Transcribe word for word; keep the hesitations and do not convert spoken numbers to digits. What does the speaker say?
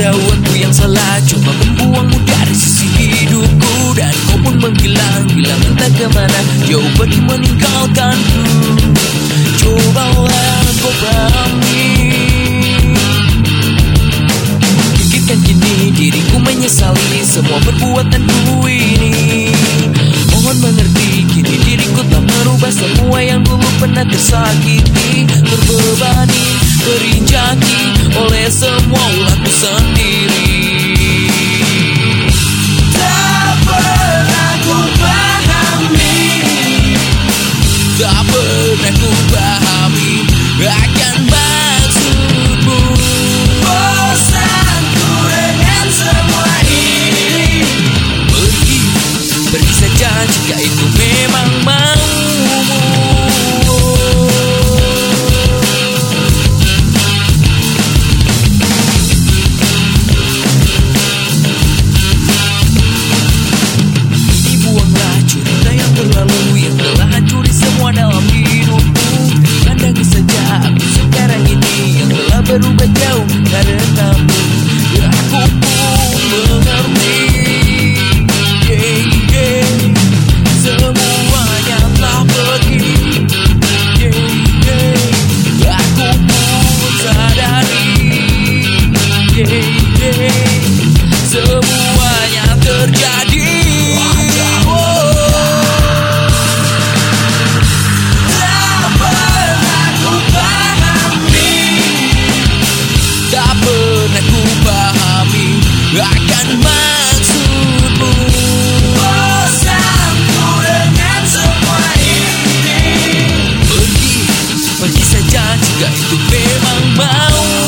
Kejauhanku yang salah coba membuangmu dari sisi hidupku, dan kau pun menghilang, hilang entah kemana, jauh pergi meninggalkanku. Cobalah kau pahami, pikirkan kini diriku menyesali semua perbuatanku ini. Mohon mengerti, kini diriku tak merubah semua yang dulu pernah tersakiti, terbebani, terinjaki oleh semua ulahku sendiri. Tak pernah ku pahami, tak pernah ku pahami akan maksudmu. Bosanku dengan semua ini. Pergi, pergi saja jika itu memang maumu. Berubah jauh karenamu, aku pun mengerti. Yeah, yeah. Semuanya telah pergi. Yeah, yeah. Aku pun sadari. Yeah, yeah. Semuanya terjadi. Akan maksudmu. Bosanku dengan semua ini. Pergi, pergi saja jika itu memang mau.